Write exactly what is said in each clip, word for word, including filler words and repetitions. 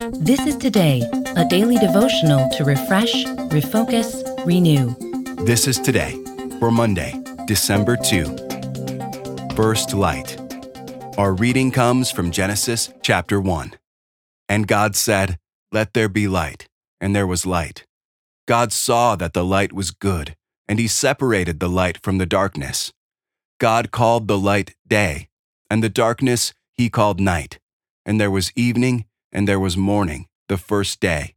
This is Today, a daily devotional to refresh, refocus, renew. This is Today for Monday, December second. First Light. Our reading comes from Genesis chapter one. And God said, "Let there be light," and there was light. God saw that the light was good, and he separated the light from the darkness. God called the light day, and the darkness he called night. And there was evening, and there was morning, the first day.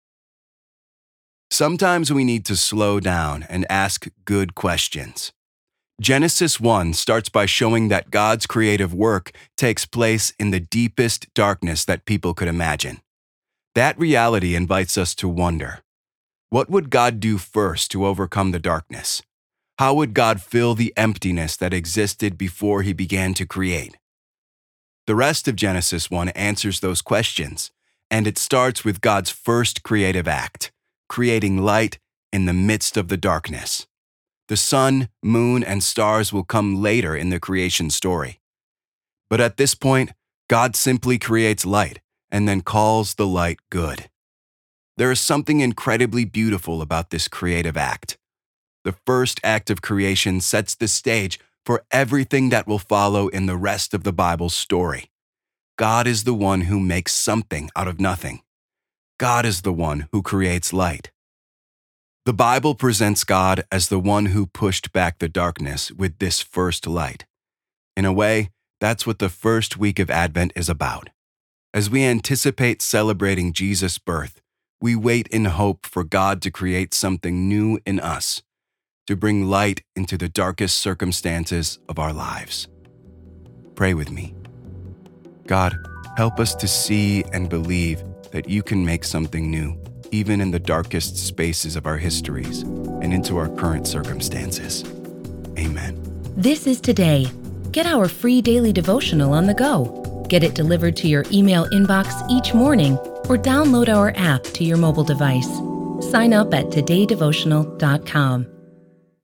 Sometimes we need to slow down and ask good questions. Genesis one starts by showing that God's creative work takes place in the deepest darkness that people could imagine. That reality invites us to wonder, what would God do first to overcome the darkness? How would God fill the emptiness that existed before he began to create? The rest of Genesis one answers those questions, and it starts with God's first creative act, creating light in the midst of the darkness. The sun, moon, and stars will come later in the creation story. But at this point, God simply creates light and then calls the light good. There is something incredibly beautiful about this creative act. The first act of creation sets the stage for everything that will follow in the rest of the Bible's story. God is the one who makes something out of nothing. God is the one who creates light. The Bible presents God as the one who pushed back the darkness with this first light. In a way, that's what the first week of Advent is about. As we anticipate celebrating Jesus' birth, we wait in hope for God to create something new in us, to bring light into the darkest circumstances of our lives. Pray with me. God, help us to see and believe that you can make something new, even in the darkest spaces of our histories and into our current circumstances. Amen. This is Today. Get our free daily devotional on the go. Get it delivered to your email inbox each morning or download our app to your mobile device. Sign up at today devotional dot com.